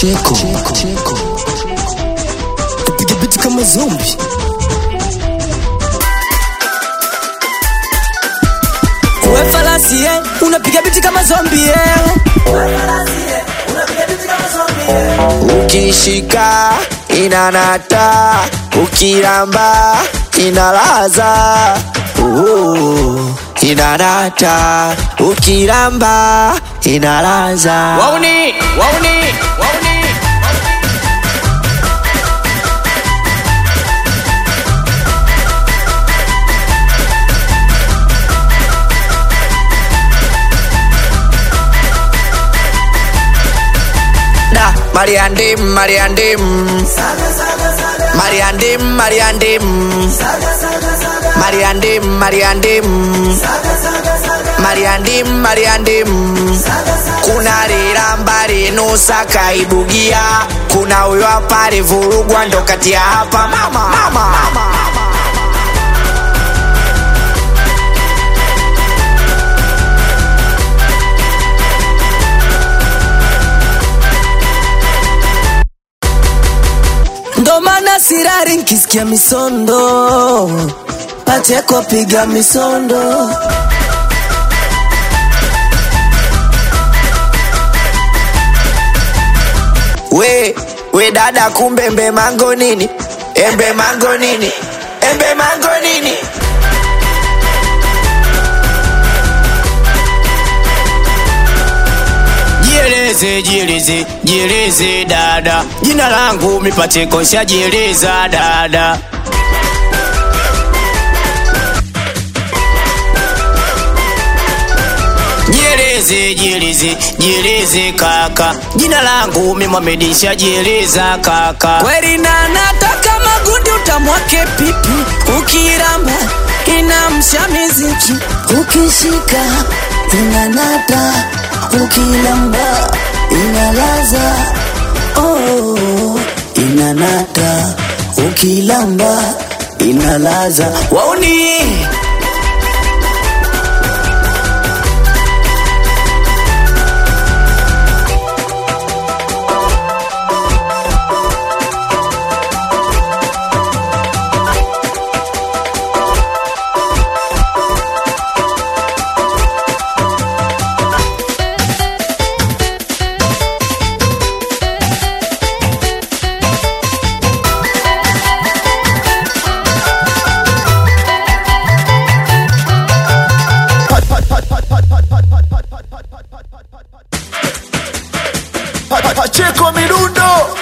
Cheko piga biti kama zombie. Uwe falasi unapiga biti kama zombie Ukishika inanata, ukiramba inalaza. Inanata, ukiramba inalaza. Wauni Da Mariandim Mariandim Kuna riramba rinusa kaibugia, kuna uyo hapa rivurugwa ndo kati ya hapa mama. ndo maana sirari nkisikia misondo, Pacheco piga misondo. We dada kumbe embe mango nini? Jieleze dada, jina langu mi Pacheco shajieleza dada. Jieleze kaka, jina langu mi Mohamed shajieleza kaka. Kweli na nataka magundi utamwake pipi, ukiramba inamsha miziki, ukishika inanata, ukilamba inalaza. Inanata, ukilamba inalaza. wauni Pacheco Mirundo.